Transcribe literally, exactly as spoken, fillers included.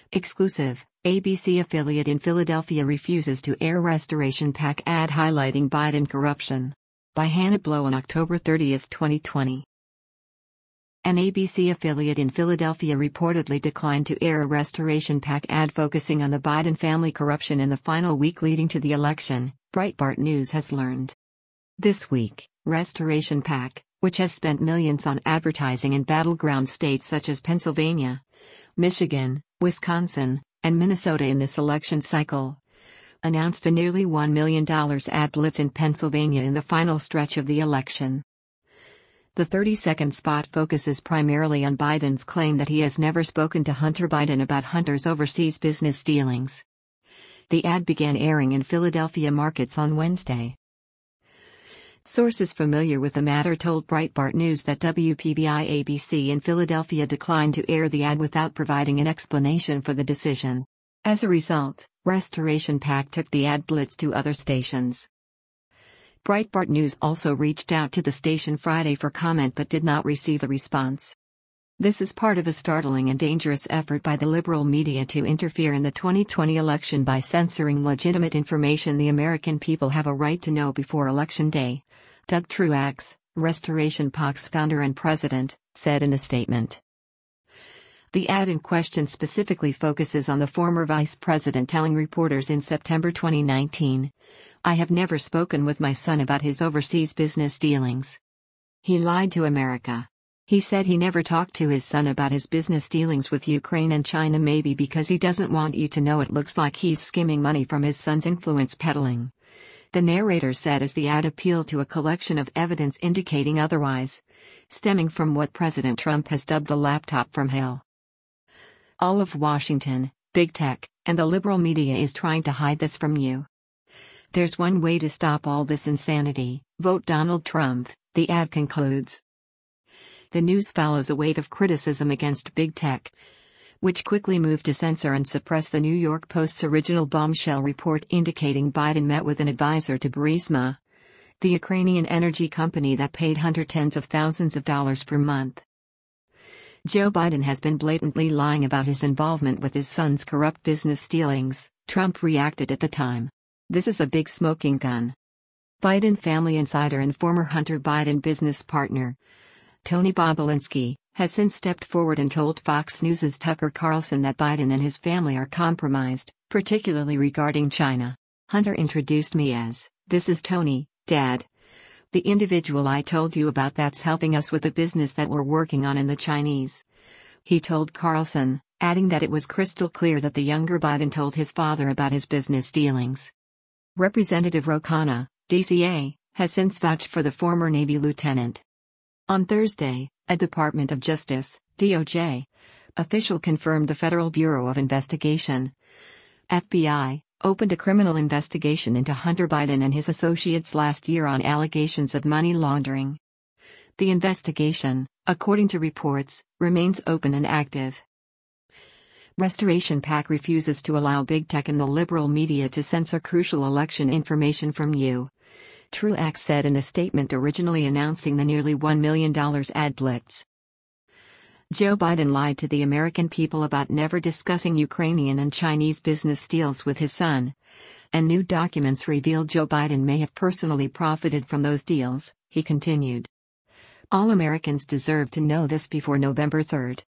Exclusive, A B C affiliate in Philadelphia refuses to air Restoration PAC ad highlighting Biden corruption. By Hannah Blow on October thirtieth, twenty twenty. An A B C affiliate in Philadelphia reportedly declined to air a Restoration PAC ad focusing on the Biden family corruption in the final week leading to the election, Breitbart News has learned. This week, Restoration PAC, which has spent millions on advertising in battleground states such as Pennsylvania, Michigan, Wisconsin, and Minnesota in this election cycle, announced a nearly one million dollars ad blitz in Pennsylvania in the final stretch of the election. The thirty-second spot focuses primarily on Biden's claim that he has never spoken to Hunter Biden about Hunter's overseas business dealings. The ad began airing in Philadelphia markets on Wednesday. Sources familiar with the matter told Breitbart News that W P B I-A B C in Philadelphia declined to air the ad without providing an explanation for the decision. As a result, Restoration PAC took the ad blitz to other stations. Breitbart News also reached out to the station Friday for comment but did not receive a response. This is part of a startling and dangerous effort by the liberal media to interfere in the twenty twenty election by censoring legitimate information the American people have a right to know before Election Day, Doug Truax, Restoration PAC's founder and president, said in a statement. The ad in question specifically focuses on the former vice president telling reporters in September twenty nineteen, "I have never spoken with my son about his overseas business dealings. He lied to America. He said he never talked to his son about his business dealings with Ukraine and China, maybe because he doesn't want you to know. It looks like he's skimming money from his son's influence peddling," the narrator said as the ad appealed to a collection of evidence indicating otherwise, stemming from what President Trump has dubbed the laptop from hell. All of Washington, big tech, and the liberal media is trying to hide this from you. There's one way to stop all this insanity: vote Donald Trump, the ad concludes. The news follows a wave of criticism against big tech, which quickly moved to censor and suppress the New York Post's original bombshell report indicating Biden met with an advisor to Burisma, the Ukrainian energy company that paid Hunter tens of thousands of dollars per month. Joe Biden has been blatantly lying about his involvement with his son's corrupt business dealings, Trump reacted at the time. This is a big smoking gun. Biden family insider and former Hunter Biden business partner, Tony Bobulinski, has since stepped forward and told Fox News' Tucker Carlson that Biden and his family are compromised, particularly regarding China. "Hunter introduced me as, 'This is Tony, Dad. The individual I told you about that's helping us with the business that we're working on in the Chinese,' he told Carlson, adding that it was crystal clear that the younger Biden told his father about his business dealings. Representative Ro Khanna, D C A, has since vouched for the former Navy lieutenant. On Thursday, a Department of Justice, D O J, official confirmed the Federal Bureau of Investigation, F B I, opened a criminal investigation into Hunter Biden and his associates last year on allegations of money laundering. The investigation, according to reports, remains open and active. Restoration PAC refuses to allow big tech and the liberal media to censor crucial election information from you, Truax said in a statement originally announcing the nearly one million dollars ad blitz. Joe Biden lied to the American people about never discussing Ukrainian and Chinese business deals with his son, and new documents revealed Joe Biden may have personally profited from those deals, he continued. All Americans deserve to know this before November third.